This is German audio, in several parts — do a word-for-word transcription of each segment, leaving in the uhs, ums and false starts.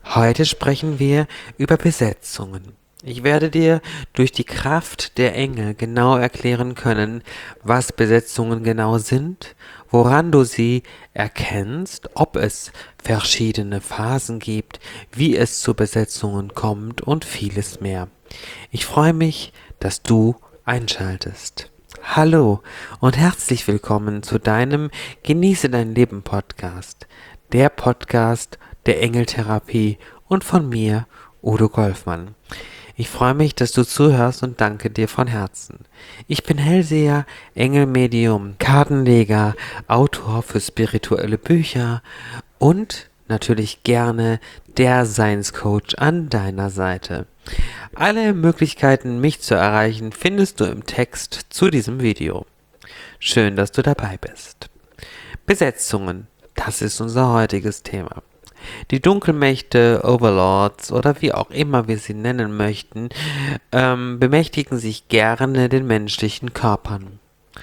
Heute sprechen wir über Besetzungen. Ich werde dir durch die Kraft der Engel genau erklären können, was Besetzungen genau sind, woran du sie erkennst, ob es verschiedene Phasen gibt, wie es zu Besetzungen kommt und vieles mehr. Ich freue mich, dass du einschaltest. Hallo und herzlich willkommen zu deinem Genieße dein Leben Podcast, der Podcast der Engeltherapie und von mir, Udo Golfmann. Ich freue mich, dass du zuhörst und danke dir von Herzen. Ich bin Hellseher, Engelmedium, Kartenleger, Autor für spirituelle Bücher und natürlich gerne der Seinscoach an deiner Seite. Alle Möglichkeiten, mich zu erreichen, findest du im Text zu diesem Video. Schön, dass du dabei bist. Besetzungen, das ist unser heutiges Thema. Die Dunkelmächte, Overlords oder wie auch immer wir sie nennen möchten, ähm, bemächtigen sich gerne den menschlichen Körpern.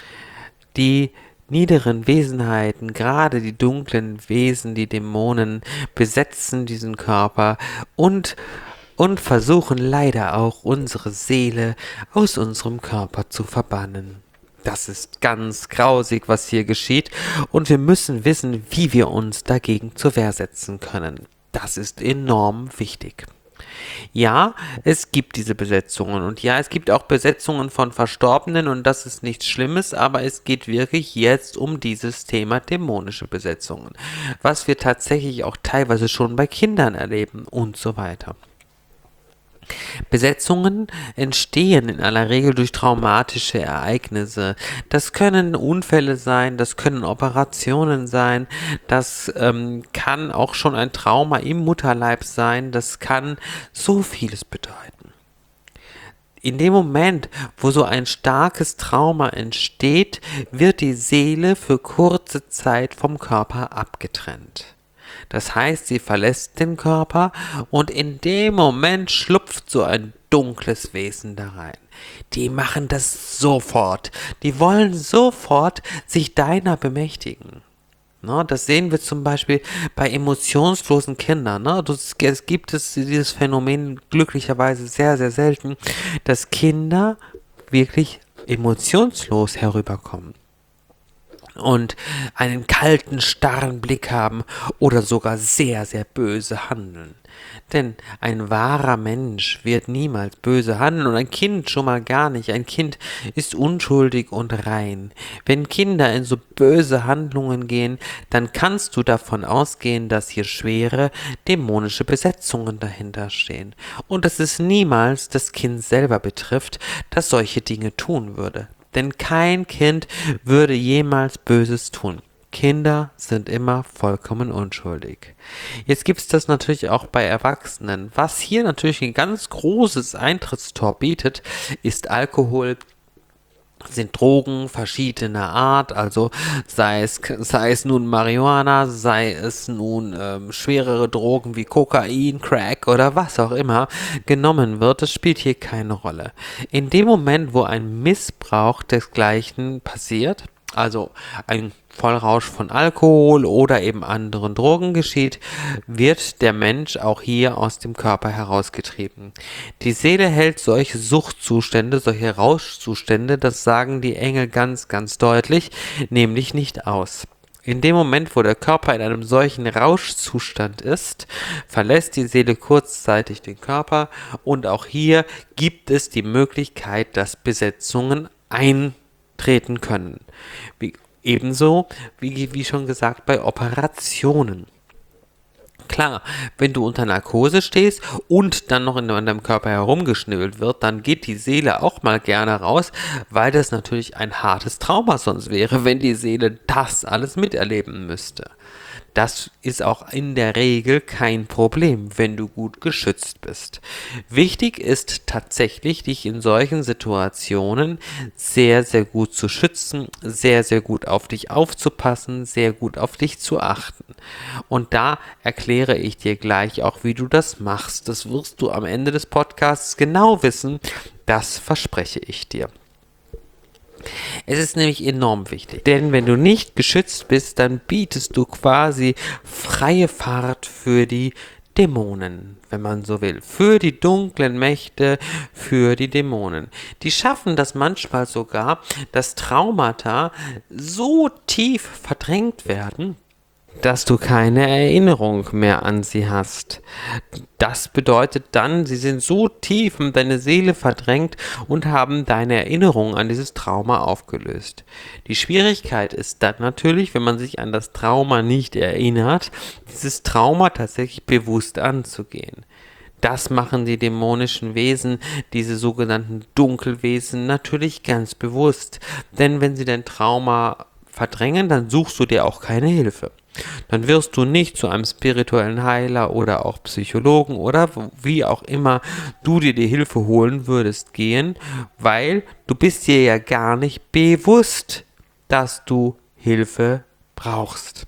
Die niederen Wesenheiten, gerade die dunklen Wesen, die Dämonen, besetzen diesen Körper und, und versuchen leider auch unsere Seele aus unserem Körper zu verbannen. Das ist ganz grausig, was hier geschieht, und wir müssen wissen, wie wir uns dagegen zur Wehr setzen können. Das ist enorm wichtig. Ja, es gibt diese Besetzungen und ja, es gibt auch Besetzungen von Verstorbenen und das ist nichts Schlimmes, aber es geht wirklich jetzt um dieses Thema dämonische Besetzungen, was wir tatsächlich auch teilweise schon bei Kindern erleben und so weiter. Besetzungen entstehen in aller Regel durch traumatische Ereignisse. Das können Unfälle sein, das können Operationen sein, das ähm, kann auch schon ein Trauma im Mutterleib sein, das kann so vieles bedeuten. In dem Moment, wo so ein starkes Trauma entsteht, wird die Seele für kurze Zeit vom Körper abgetrennt. Das heißt, sie verlässt den Körper und in dem Moment schlüpft so ein dunkles Wesen da rein. Die machen das sofort. Die wollen sofort sich deiner bemächtigen. Ne, das sehen wir zum Beispiel bei emotionslosen Kindern. Ne? Das, es gibt es dieses Phänomen glücklicherweise sehr, sehr selten, dass Kinder wirklich emotionslos herüberkommen und einen kalten, starren Blick haben oder sogar sehr, sehr böse handeln. Denn ein wahrer Mensch wird niemals böse handeln und ein Kind schon mal gar nicht. Ein Kind ist unschuldig und rein. Wenn Kinder in so böse Handlungen gehen, dann kannst du davon ausgehen, dass hier schwere dämonische Besetzungen dahinter stehen. Und dass es niemals das Kind selber betrifft, das solche Dinge tun würde. Denn kein Kind würde jemals Böses tun. Kinder sind immer vollkommen unschuldig. Jetzt gibt es das natürlich auch bei Erwachsenen. Was hier natürlich ein ganz großes Eintrittstor bietet, ist Alkohol, sind Drogen verschiedener Art, also sei es, sei es nun Marihuana, sei es nun ähm, schwerere Drogen wie Kokain, Crack oder was auch immer genommen wird, das spielt hier keine Rolle. In dem Moment, wo ein Missbrauch desgleichen passiert, also ein Vollrausch von Alkohol oder eben anderen Drogen geschieht, wird der Mensch auch hier aus dem Körper herausgetrieben. Die Seele hält solche Suchtzustände, solche Rauschzustände, das sagen die Engel ganz, ganz deutlich, nämlich nicht aus. In dem Moment, wo der Körper in einem solchen Rauschzustand ist, verlässt die Seele kurzzeitig den Körper und auch hier gibt es die Möglichkeit, dass Besetzungen eintreten können. Wie Ebenso, wie, wie schon gesagt, bei Operationen. Klar, wenn du unter Narkose stehst und dann noch in deinem Körper herumgeschnibbelt wird, dann geht die Seele auch mal gerne raus, weil das natürlich ein hartes Trauma sonst wäre, wenn die Seele das alles miterleben müsste. Das ist auch in der Regel kein Problem, wenn du gut geschützt bist. Wichtig ist tatsächlich, dich in solchen Situationen sehr, sehr gut zu schützen, sehr, sehr gut auf dich aufzupassen, sehr gut auf dich zu achten. Und da erkläre ich dir gleich auch, wie du das machst. Das wirst du am Ende des Podcasts genau wissen. Das verspreche ich dir. Es ist nämlich enorm wichtig, denn wenn du nicht geschützt bist, dann bietest du quasi freie Fahrt für die Dämonen, wenn man so will, für die dunklen Mächte, für die Dämonen. Die schaffen das manchmal sogar, dass Traumata so tief verdrängt werden, dass du keine Erinnerung mehr an sie hast. Das bedeutet dann, sie sind so tief in deine Seele verdrängt und haben deine Erinnerung an dieses Trauma aufgelöst. Die Schwierigkeit ist dann natürlich, wenn man sich an das Trauma nicht erinnert, dieses Trauma tatsächlich bewusst anzugehen. Das machen die dämonischen Wesen, diese sogenannten Dunkelwesen, natürlich ganz bewusst. Denn wenn sie dein Trauma verdrängen, dann suchst du dir auch keine Hilfe. Dann wirst du nicht zu einem spirituellen Heiler oder auch Psychologen oder wie auch immer du dir die Hilfe holen würdest gehen, weil du bist dir ja gar nicht bewusst, dass du Hilfe brauchst.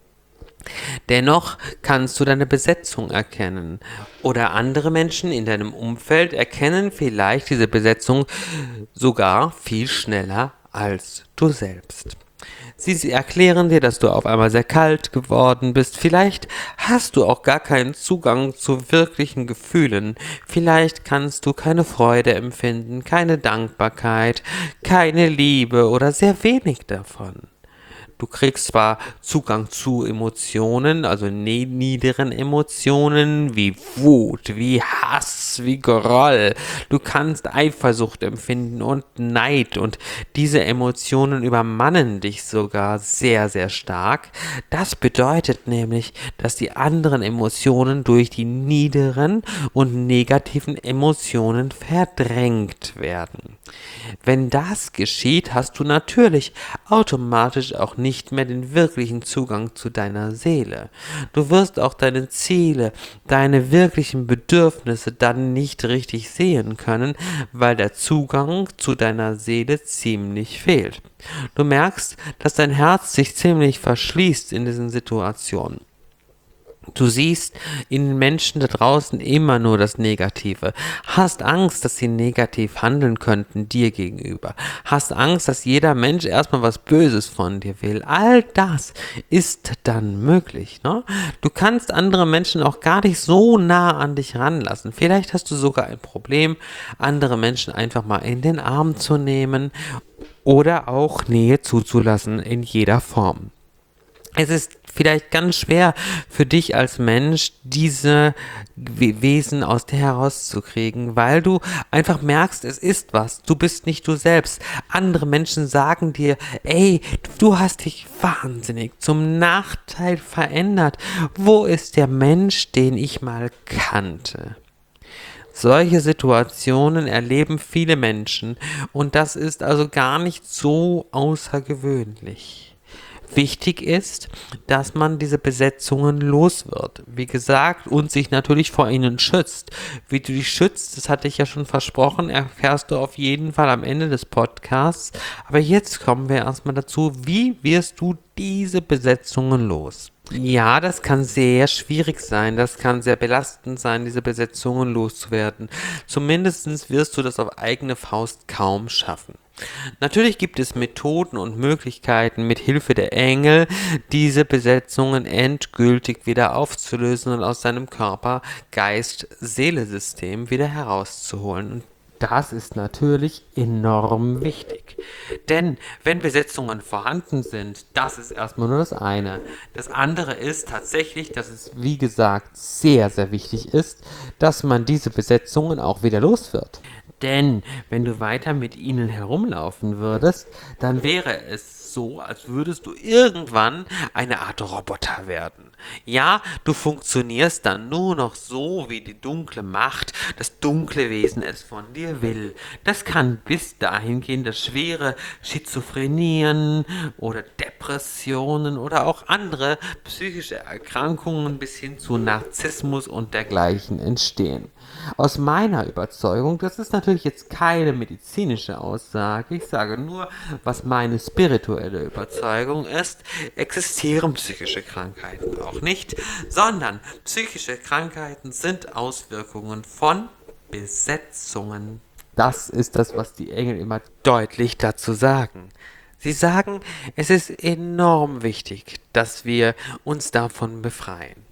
Dennoch kannst du deine Besetzung erkennen oder andere Menschen in deinem Umfeld erkennen vielleicht diese Besetzung sogar viel schneller als du selbst. Sie erklären dir, dass du auf einmal sehr kalt geworden bist. Vielleicht hast du auch gar keinen Zugang zu wirklichen Gefühlen. Vielleicht kannst du keine Freude empfinden, keine Dankbarkeit, keine Liebe oder sehr wenig davon. Du kriegst zwar Zugang zu Emotionen, also ne- niederen Emotionen wie Wut, wie Hass, wie Groll. Du kannst Eifersucht empfinden und Neid und diese Emotionen übermannen dich sogar sehr, sehr stark. Das bedeutet nämlich, dass die anderen Emotionen durch die niederen und negativen Emotionen verdrängt werden. Wenn das geschieht, hast du natürlich automatisch auch nicht mehr den wirklichen Zugang zu deiner Seele. Du wirst auch deine Ziele, deine wirklichen Bedürfnisse dann nicht richtig sehen können, weil der Zugang zu deiner Seele ziemlich fehlt. Du merkst, dass dein Herz sich ziemlich verschließt in diesen Situationen. Du siehst in den Menschen da draußen immer nur das Negative. Hast Angst, dass sie negativ handeln könnten dir gegenüber. Hast Angst, dass jeder Mensch erstmal was Böses von dir will. All das ist dann möglich, ne? Du kannst andere Menschen auch gar nicht so nah an dich ranlassen. Vielleicht hast du sogar ein Problem, andere Menschen einfach mal in den Arm zu nehmen oder auch Nähe zuzulassen in jeder Form. Es ist vielleicht ganz schwer für dich als Mensch, diese Wesen aus dir herauszukriegen, weil du einfach merkst, es ist was. Du bist nicht du selbst. Andere Menschen sagen dir, ey, du hast dich wahnsinnig zum Nachteil verändert. Wo ist der Mensch, den ich mal kannte? Solche Situationen erleben viele Menschen und das ist also gar nicht so außergewöhnlich. Wichtig ist, dass man diese Besetzungen los wird. Wie gesagt, und sich natürlich vor ihnen schützt. Wie du dich schützt, das hatte ich ja schon versprochen, erfährst du auf jeden Fall am Ende des Podcasts. Aber jetzt kommen wir erstmal dazu, wie wirst du diese Besetzungen los? Ja, das kann sehr schwierig sein, das kann sehr belastend sein, diese Besetzungen loszuwerden. Zumindest wirst du das auf eigene Faust kaum schaffen. Natürlich gibt es Methoden und Möglichkeiten, mit Hilfe der Engel diese Besetzungen endgültig wieder aufzulösen und aus deinem Körper, Geist, Seele-System wieder herauszuholen. Und das ist natürlich enorm wichtig. Denn wenn Besetzungen vorhanden sind, das ist erstmal nur das eine. Das andere ist tatsächlich, dass es, wie gesagt, sehr, sehr wichtig ist, dass man diese Besetzungen auch wieder los wird. Denn wenn du weiter mit ihnen herumlaufen würdest, dann wäre es so, als würdest du irgendwann eine Art Roboter werden. Ja, du funktionierst dann nur noch so, wie die dunkle Macht, das dunkle Wesen es von dir will. Das kann bis dahin gehen, dass schwere Schizophrenien oder Depressionen oder auch andere psychische Erkrankungen bis hin zu Narzissmus und dergleichen entstehen. Aus meiner Überzeugung, das ist natürlich jetzt keine medizinische Aussage, ich sage nur, was meine spirituelle Überzeugung ist, existieren psychische Krankheiten auch nicht, sondern psychische Krankheiten sind Auswirkungen von Besetzungen. Das ist das, was die Engel immer deutlich dazu sagen. Sie sagen, es ist enorm wichtig, dass wir uns davon befreien.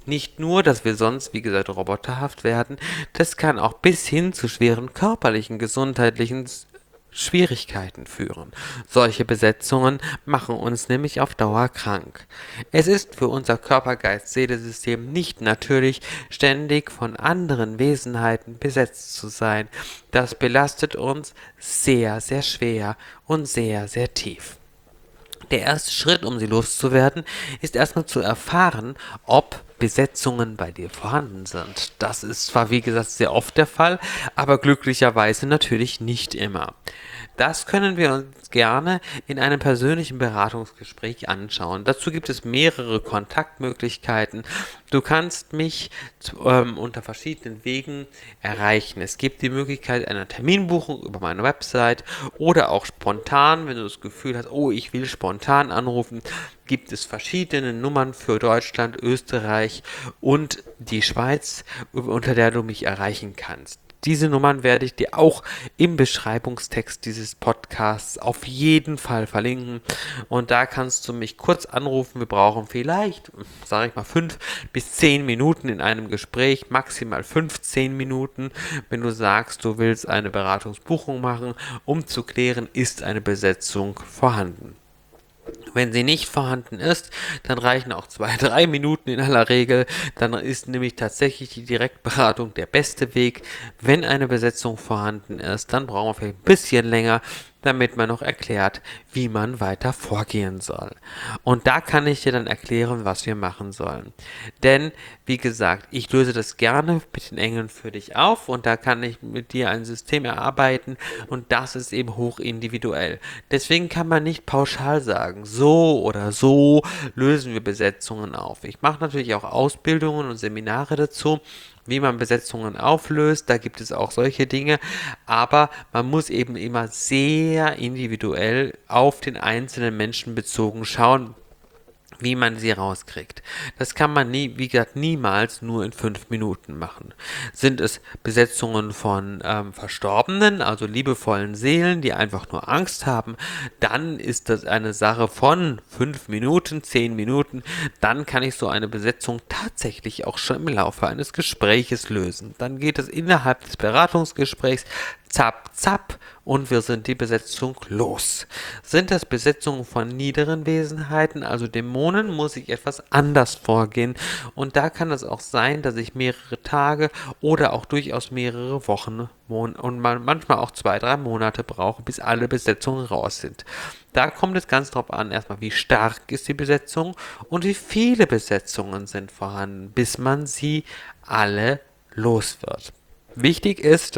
Nicht nur, dass wir sonst, wie gesagt, roboterhaft werden, das kann auch bis hin zu schweren körperlichen, gesundheitlichen Schwierigkeiten führen. Solche Besetzungen machen uns nämlich auf Dauer krank. Es ist für unser Körper-Geist-Seele-System nicht natürlich, ständig von anderen Wesenheiten besetzt zu sein. Das belastet uns sehr, sehr schwer und sehr, sehr tief. Der erste Schritt, um sie loszuwerden, ist erstmal zu erfahren, ob Besetzungen bei dir vorhanden sind. Das ist zwar, wie gesagt, sehr oft der Fall, aber glücklicherweise natürlich nicht immer. Das können wir uns gerne in einem persönlichen Beratungsgespräch anschauen. Dazu gibt es mehrere Kontaktmöglichkeiten. Du kannst mich ähm, unter verschiedenen Wegen erreichen. Es gibt die Möglichkeit einer Terminbuchung über meine Website oder auch spontan, wenn du das Gefühl hast, oh, ich will spontan anrufen, gibt es verschiedene Nummern für Deutschland, Österreich und die Schweiz, unter der du mich erreichen kannst. Diese Nummern werde ich dir auch im Beschreibungstext dieses Podcasts auf jeden Fall verlinken. Und da kannst du mich kurz anrufen. Wir brauchen vielleicht, sage ich mal, fünf bis zehn Minuten in einem Gespräch, maximal fünfzehn Minuten, wenn du sagst, du willst eine Beratungsbuchung machen, um zu klären, ist eine Besetzung vorhanden. Wenn sie nicht vorhanden ist, dann reichen auch zwei, drei Minuten in aller Regel. Dann ist nämlich tatsächlich die Direktberatung der beste Weg. Wenn eine Besetzung vorhanden ist, dann brauchen wir vielleicht ein bisschen länger, damit man noch erklärt, wie man weiter vorgehen soll. Und da kann ich dir dann erklären, was wir machen sollen. Denn, wie gesagt, ich löse das gerne mit den Engeln für dich auf und da kann ich mit dir ein System erarbeiten und das ist eben hoch individuell. Deswegen kann man nicht pauschal sagen, so oder so lösen wir Besetzungen auf. Ich mache natürlich auch Ausbildungen und Seminare dazu, wie man Besetzungen auflöst, da gibt es auch solche Dinge, aber man muss eben immer sehr individuell auf den einzelnen Menschen bezogen schauen, wie man sie rauskriegt. Das kann man nie, wie gesagt, niemals nur in fünf Minuten machen. Sind es Besetzungen von ähm, Verstorbenen, also liebevollen Seelen, die einfach nur Angst haben, dann ist das eine Sache von fünf Minuten, zehn Minuten. Dann kann ich so eine Besetzung tatsächlich auch schon im Laufe eines Gespräches lösen. Dann geht es innerhalb des Beratungsgesprächs zapp, zapp und wir sind die Besetzung los. Sind das Besetzungen von niederen Wesenheiten, also Dämonen, muss ich etwas anders vorgehen und da kann es auch sein, dass ich mehrere Tage oder auch durchaus mehrere Wochen und manchmal auch zwei, drei Monate brauche, bis alle Besetzungen raus sind. Da kommt es ganz drauf an, erstmal wie stark ist die Besetzung und wie viele Besetzungen sind vorhanden, bis man sie alle los wird. Wichtig ist,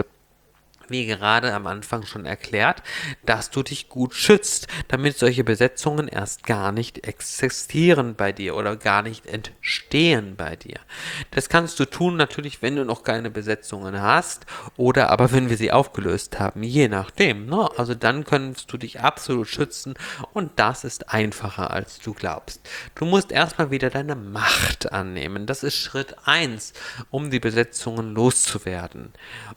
wie gerade am Anfang schon erklärt, dass du dich gut schützt, damit solche Besetzungen erst gar nicht existieren bei dir oder gar nicht entstehen bei dir. Das kannst du tun natürlich, wenn du noch keine Besetzungen hast oder aber wenn wir sie aufgelöst haben, je nachdem. Ne? Also dann kannst du dich absolut schützen und das ist einfacher, als du glaubst. Du musst erstmal wieder deine Macht annehmen. Das ist Schritt eins, um die Besetzungen loszuwerden.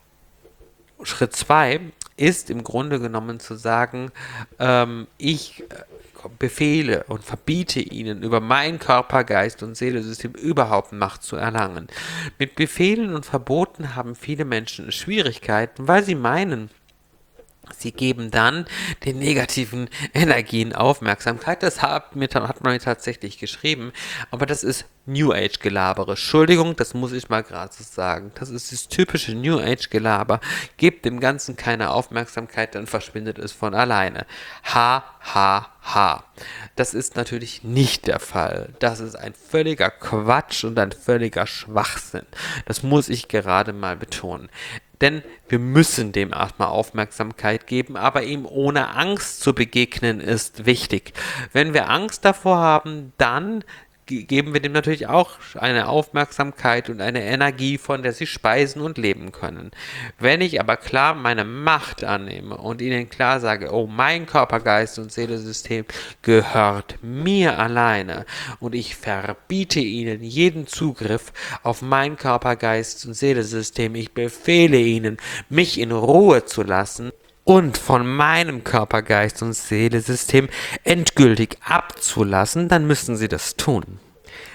Schritt zwei ist im Grunde genommen zu sagen, ähm, ich befehle und verbiete ihnen, über mein Körper, Geist und Seelensystem überhaupt Macht zu erlangen. Mit Befehlen und Verboten haben viele Menschen Schwierigkeiten, weil sie meinen, sie geben dann den negativen Energien Aufmerksamkeit. Das hat, mir, hat man mir tatsächlich geschrieben. Aber das ist New Age Gelabere. Entschuldigung, das muss ich mal gerade so sagen. Das ist das typische New Age Gelaber. Gebt dem Ganzen keine Aufmerksamkeit, dann verschwindet es von alleine. Ha, ha, ha. Das ist natürlich nicht der Fall. Das ist ein völliger Quatsch und ein völliger Schwachsinn. Das muss ich gerade mal betonen. Denn wir müssen dem erstmal Aufmerksamkeit geben, aber ihm ohne Angst zu begegnen ist wichtig. Wenn wir Angst davor haben, dann geben wir dem natürlich auch eine Aufmerksamkeit und eine Energie, von der sie speisen und leben können. Wenn ich aber klar meine Macht annehme und ihnen klar sage, oh, mein Körper, Geist und Seelensystem gehört mir alleine und ich verbiete ihnen jeden Zugriff auf mein Körper, Geist und Seelensystem, ich befehle ihnen, mich in Ruhe zu lassen, und von meinem Körper, Geist und Seelensystem endgültig abzulassen, dann müssen sie das tun.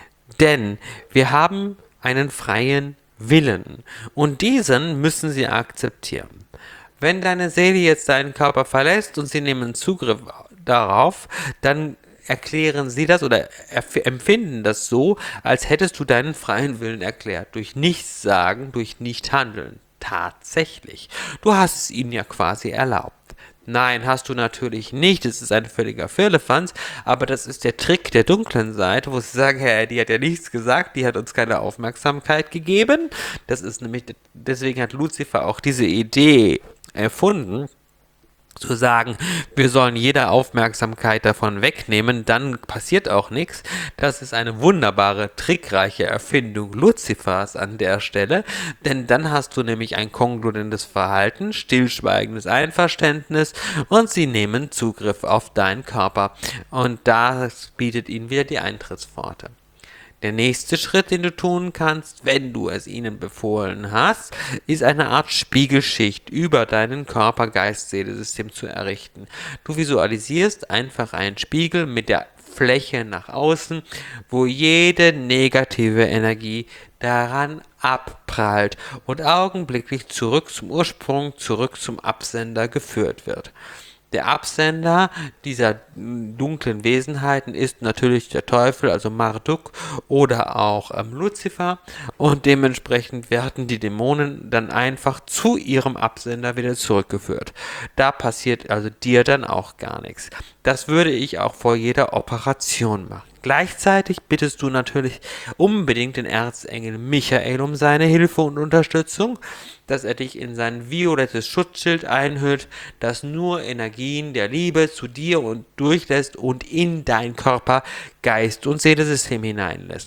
Denn wir haben einen freien Willen und diesen müssen sie akzeptieren. Wenn deine Seele jetzt deinen Körper verlässt und sie nehmen Zugriff darauf, dann erklären sie das oder empfinden das so, als hättest du deinen freien Willen erklärt. Durch nichts sagen, durch nicht handeln. Tatsächlich. Du hast es ihnen ja quasi erlaubt. Nein, hast du natürlich nicht. Es ist ein völliger Firlefanz, aber das ist der Trick der dunklen Seite, wo sie sagen, hey, die hat ja nichts gesagt, die hat uns keine Aufmerksamkeit gegeben. Das ist nämlich, deswegen hat Lucifer auch diese Idee erfunden, zu sagen, wir sollen jede Aufmerksamkeit davon wegnehmen, dann passiert auch nichts. Das ist eine wunderbare, trickreiche Erfindung Luzifers an der Stelle, denn dann hast du nämlich ein kongruentes Verhalten, stillschweigendes Einverständnis und sie nehmen Zugriff auf deinen Körper und das bietet ihnen wieder die Eintrittspforte. Der nächste Schritt, den du tun kannst, wenn du es ihnen befohlen hast, ist eine Art Spiegelschicht über deinen Körper-Geist-Seele-System zu errichten. Du visualisierst einfach einen Spiegel mit der Fläche nach außen, wo jede negative Energie daran abprallt und augenblicklich zurück zum Ursprung, zurück zum Absender geführt wird. Der Absender dieser dunklen Wesenheiten ist natürlich der Teufel, also Marduk oder auch ähm, Lucifer und dementsprechend werden die Dämonen dann einfach zu ihrem Absender wieder zurückgeführt. Da passiert also dir dann auch gar nichts. Das würde ich auch vor jeder Operation machen. Gleichzeitig bittest du natürlich unbedingt den Erzengel Michael um seine Hilfe und Unterstützung, dass er dich in sein violettes Schutzschild einhüllt, das nur Energien der Liebe zu dir und durchlässt und in dein Körper, Geist und Seelensystem hineinlässt.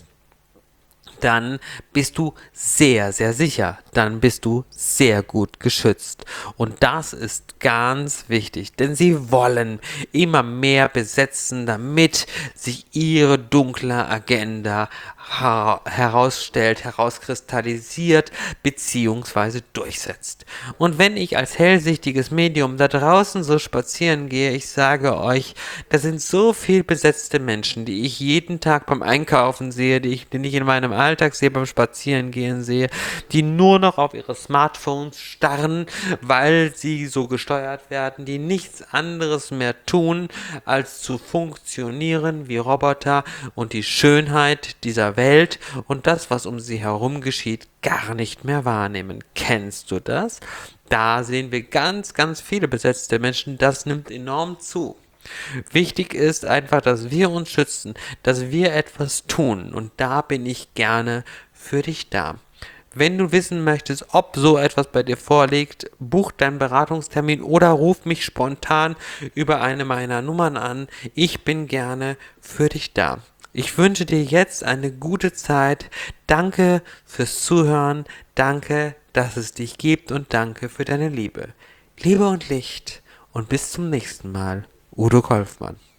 Dann bist du sehr, sehr sicher. Dann bist du sehr gut geschützt. Und das ist ganz wichtig, denn sie wollen immer mehr besetzen, damit sich ihre dunkle Agenda herausstellt, herauskristallisiert bzw. durchsetzt. Und wenn ich als hellsichtiges Medium da draußen so spazieren gehe, ich sage euch, da sind so viel besetzte Menschen, die ich jeden Tag beim Einkaufen sehe, die ich, die ich in meinem Alltag sehe, beim Spazierengehen sehe, die nur noch auf ihre Smartphones starren, weil sie so gesteuert werden, die nichts anderes mehr tun, als zu funktionieren wie Roboter und die Schönheit dieser Welt und das, was um sie herum geschieht, gar nicht mehr wahrnehmen. Kennst du das? Da sehen wir ganz, ganz viele besetzte Menschen. Das nimmt enorm zu. Wichtig ist einfach, dass wir uns schützen, dass wir etwas tun und da bin ich gerne für dich da. Wenn du wissen möchtest, ob so etwas bei dir vorliegt, buch deinen Beratungstermin oder ruf mich spontan über eine meiner Nummern an. Ich bin gerne für dich da. Ich wünsche dir jetzt eine gute Zeit. Danke fürs Zuhören. Danke, dass es dich gibt und danke für deine Liebe. Liebe und Licht und bis zum nächsten Mal. Udo Kolfmann.